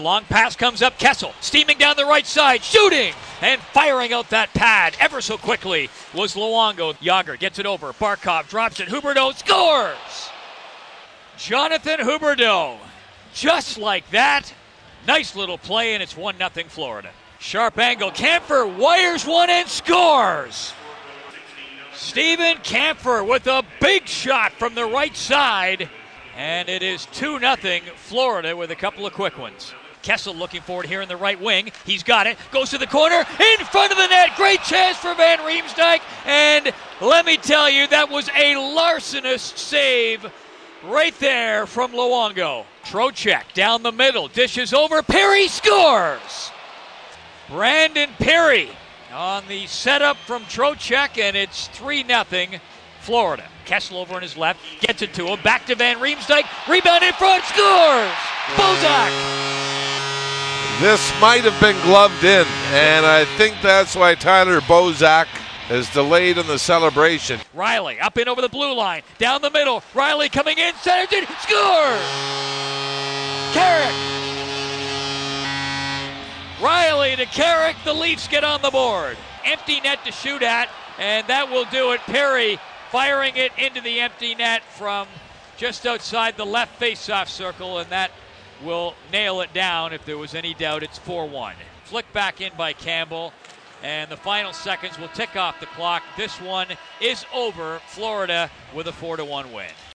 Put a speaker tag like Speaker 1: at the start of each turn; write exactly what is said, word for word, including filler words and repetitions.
Speaker 1: Long pass comes up, Kessel steaming down the right side, shooting and firing out that pad ever so quickly was Luongo. Yager gets it over, Barkov drops it, Huberdeau scores! Jonathan Huberdeau, just like that. Nice little play, and it's one nothing Florida. Sharp angle, Kampfer wires one and scores! Steven Kampfer with a big shot from the right side, and it is two nothing Florida with a couple of quick ones. Kessel looking forward here in the right wing. He's got it. Goes to the corner. In front of the net. Great chance for Van Riemsdyk. And let me tell you, that was a larcenous save right there from Luongo. Trocheck down the middle. Dishes over. Perry scores. Brandon Perry on the setup from Trocheck, and it's three nothing Florida. Kessel over on his left. Gets it to him. Back to Van Riemsdyk. Rebound in front. Scores. Bozak.
Speaker 2: This might have been gloved in, and I think that's why Tyler Bozak is delayed in the celebration.
Speaker 1: Riley up in over the blue line, down the middle. Riley coming in, centers it, scores! Carrick. Riley to Carrick, the Leafs get on the board. Empty net to shoot at, and that will do it. Perry firing it into the empty net from just outside the left face-off circle, and that will nail it down. If there was any doubt, it's four one. Flick back in by Campbell, and the final seconds will tick off the clock. This one is over. Florida with a four to one win.